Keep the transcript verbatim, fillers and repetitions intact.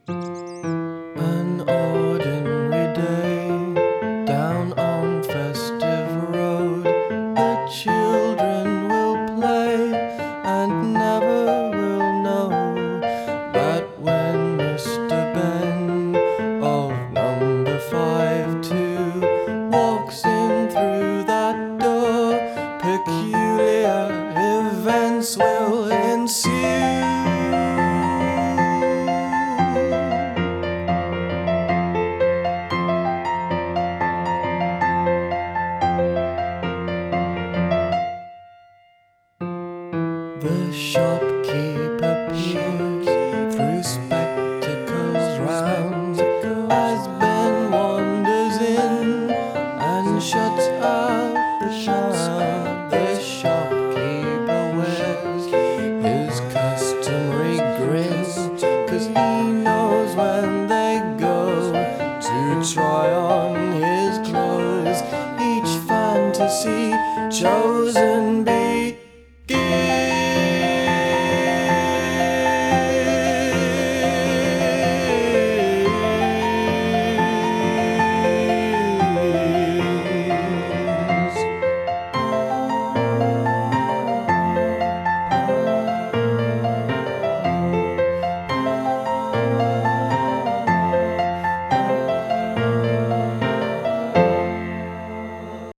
An ordinary day down on Festive Road. The children will play and never will know that when Mister Ben of number five two walks in through that door, peculiar events will ensue. The shopkeeper peers through spectacles round as Ben wanders in and shuts out the sound. The shopkeeper wears his customary grin, 'cause he knows when they go to try on his clothes, each fantasy chosen begins.